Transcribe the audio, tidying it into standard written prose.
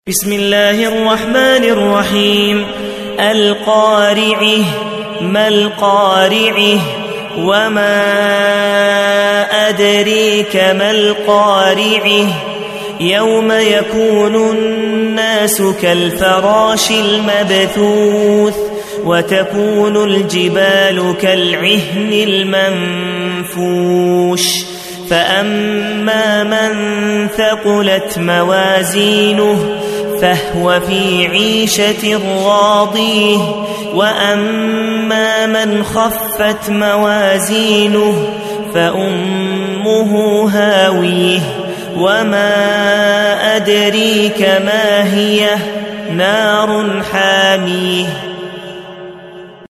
بسم الله الرحمن الرحيم. القارعة. ما القارعة؟ وما أدريك ما القارعة؟ يوم يكون الناس كالفراش المبثوث وتكون الجبال كالعهن المنفوش فأما من ثقلت موازينه فهو في عيشة راضية وأما من خفت موازينه فأمه هاوية وما أدريك ما هي نار حامية.